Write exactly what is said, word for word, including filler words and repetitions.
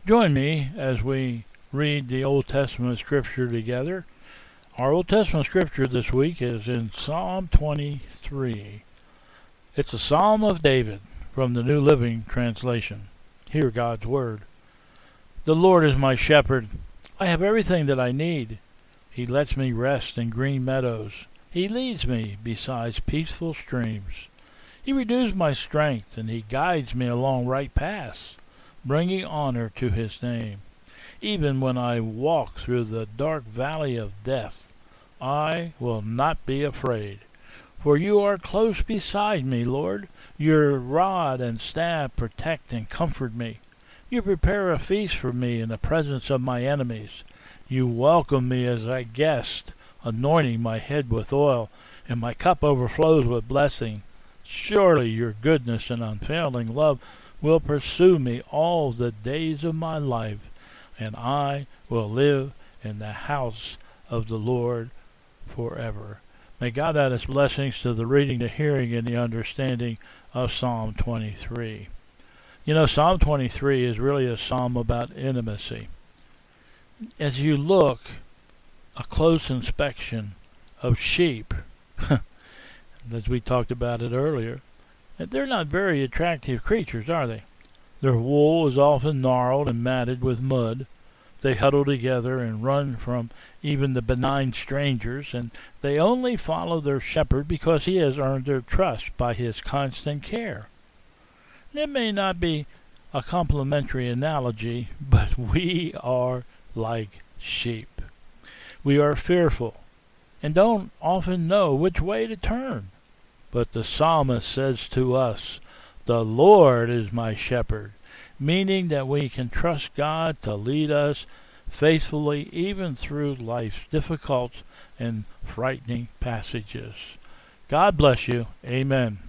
Join me as we read the Old Testament scripture together. Our Old Testament scripture this week is in Psalm twenty-three. It's a Psalm of David from the New Living Translation. Hear God's Word. The Lord is my shepherd. I have everything that I need. He lets me rest in green meadows. He leads me beside peaceful streams. He renews my strength, and He guides me along right paths, bringing honor to His name. Even when I walk through the dark valley of death, I will not be afraid. For you are close beside me, Lord. Your rod and staff protect and comfort me. You prepare a feast for me in the presence of my enemies. You welcome me as a guest, anointing my head with oil, and my cup overflows with blessing. Surely your goodness and unfailing love will pursue me all the days of my life, and I will live in the house of the Lord forever. May God add His blessings to the reading, the hearing, and the understanding of Psalm twenty-three. You know, Psalm twenty-three is really a psalm about intimacy. As you look, a close inspection of sheep, as we talked about it earlier, they're not very attractive creatures, are they? Their wool is often gnarled and matted with mud. They huddle together and run from even the benign strangers, and they only follow their shepherd because he has earned their trust by his constant care. It may not be a complimentary analogy, but we are like sheep. We are fearful and don't often know which way to turn. But the psalmist says to us, "The Lord is my shepherd," meaning that we can trust God to lead us faithfully even through life's difficult and frightening passages. God bless you. Amen.